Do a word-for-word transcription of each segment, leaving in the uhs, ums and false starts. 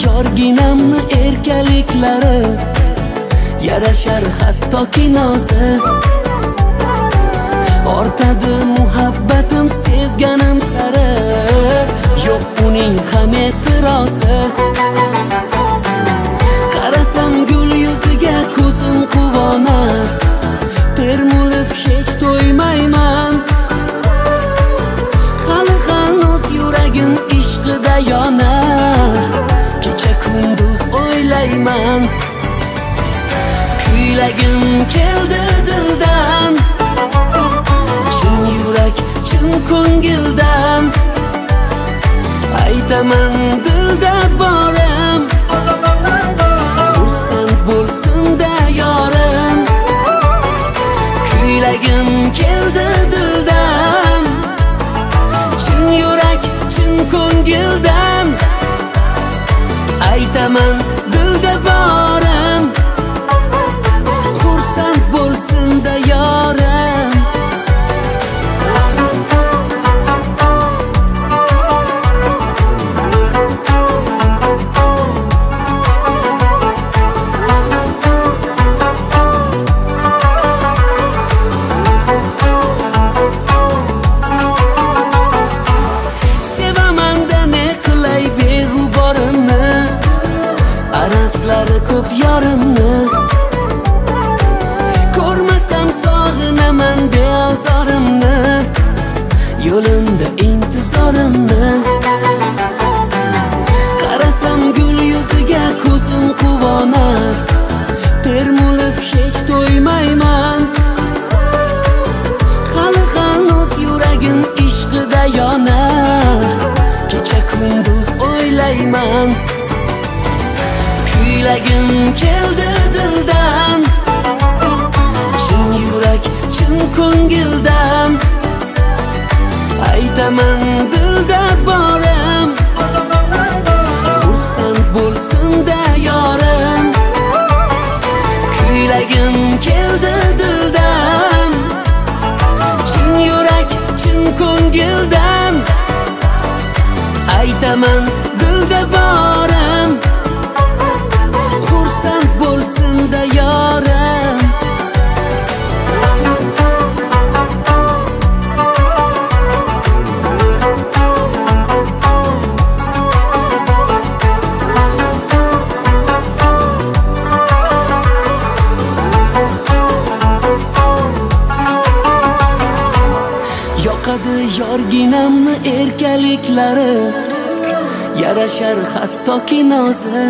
yorginamni erkaliklari, yarashar hattoki nozi. Ortadi muhabbatim sevganim sari, yo'q uning ham e'tirozi. Qarasam gul yuziga ko'zim quvonar, termulib hech to'ymayman. Hali hanuz yuragim ishqida yonar, kecha kunduz o'ylayman. Kuylagim keldi dildan, chin yurak chin ko'ngildan. Aytaman dilda borim, xursand bo'lsin-da yorim. Kuylagim keldi dildan, chin yurak chin ko'ngildan. Aytaman dilda borim, xursand bo'lsin-da yorim. Araslari ko'p yorimni, ko'rmasam sog'inaman beozorimni, yo'limda intizorimni. Qarasam gul yuziga ko'zim quvonar, termulib hech to'ymayman. Hali hanuz yuragim ishqida yonar, kecha kunduz o'ylayman. Kuylagim keldi dildan, chin yurak chin ko'ngildan. Aytaman dilda borim, xursand bo'lsin-da yorim. Kuylagim keldi dildan, chin yurak chin ko'ngildan. Aytaman dilda borim, xursand bo'lsin-da yorim. Yoqadi yorginamni erkaliklari, yarashar hattoki nozi.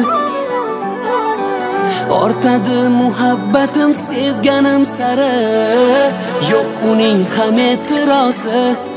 Ortadi muhabbatim sevganim sari, yo'q uning ham e'tirozi.